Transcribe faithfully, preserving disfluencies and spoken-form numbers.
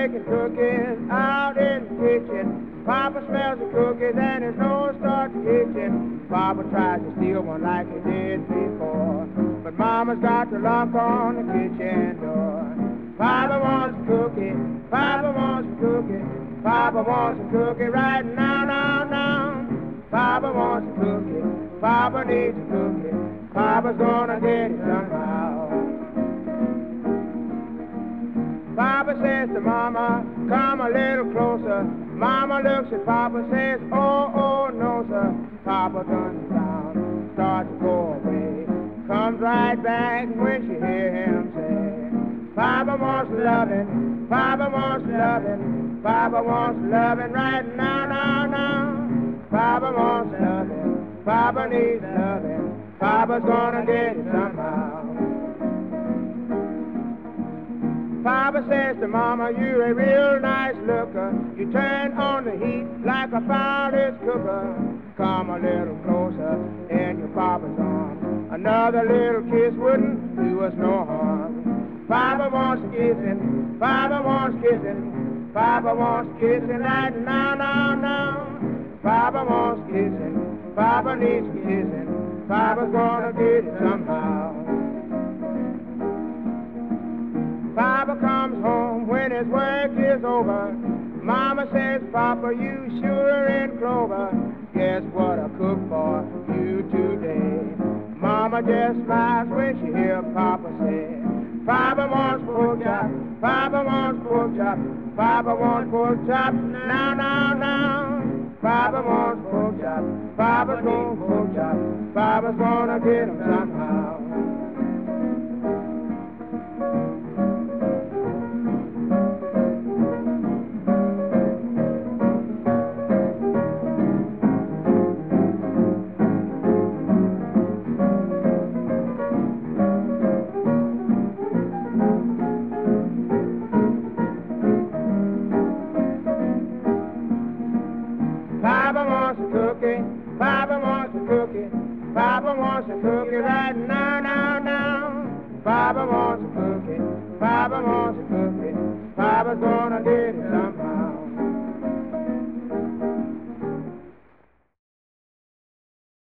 baking cookies out in the kitchen. Papa smells the cookies and his nose starts itching. Papa tries to steal one like he did before, but Mama's got the lock on the kitchen door. Papa wants a cookie, Papa wants a cookie, Papa wants a cookie right now, now, now. Papa wants a cookie, Papa needs a cookie, Papa's gonna get it somehow. Papa says to Mama, come a little closer. Mama looks at Papa, says, oh, oh, no, sir. Papa turns down, starts to go away, comes right back when she hear him say, Papa wants loving, Papa wants loving, Papa wants loving right now, now, now. Papa wants loving, Papa needs loving, Papa's gonna get it somehow. Papa says to Mama, you're a real nice looker. You turn on the heat like a fire's cooker. Come a little closer in your Papa's arms. Another little kiss wouldn't do us no harm. Papa wants kissing, Papa wants kissing, Papa wants kissing right now, now, now. Papa wants kissing, Papa needs kissing, Papa's gonna get it somehow. Papa comes home when his work is over. Mama says, Papa, you sure in clover. Guess what I cooked for you today? Mama just smiles when she hears Papa say, Papa wants pork chop, Papa wants pork chop, Papa wants pork chop, now, now, now. Papa wants pork chop, Papa's gonna pork chop, Papa's gonna get him somehow. Papa wants a cookie, Papa wants a cookie, Papa wants a cookie right now, now, now. Papa wants a cookie, Papa wants a cookie, Papa's gonna get it.